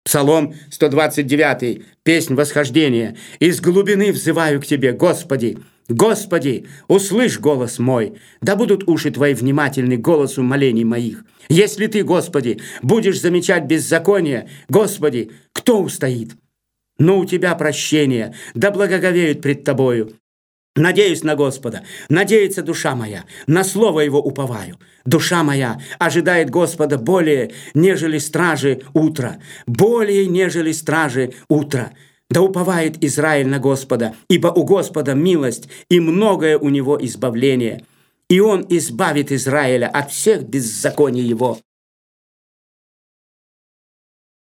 Псалом 129, песнь восхождения. «Из глубины взываю к Тебе, Господи! Господи, услышь голос мой, да будут уши Твои внимательны к голосу молений моих. Если Ты, Господи, будешь замечать беззаконие, Господи, кто устоит? Но у Тебя прощение, да благоговеют пред Тобою. Надеюсь на Господа, надеется душа моя, на слово Его уповаю. Душа моя ожидает Господа более, нежели стражи утра, более, нежели стражи утра. Да уповает Израиль на Господа, ибо у Господа милость, и многое у Него избавление. И Он избавит Израиля от всех беззаконий его».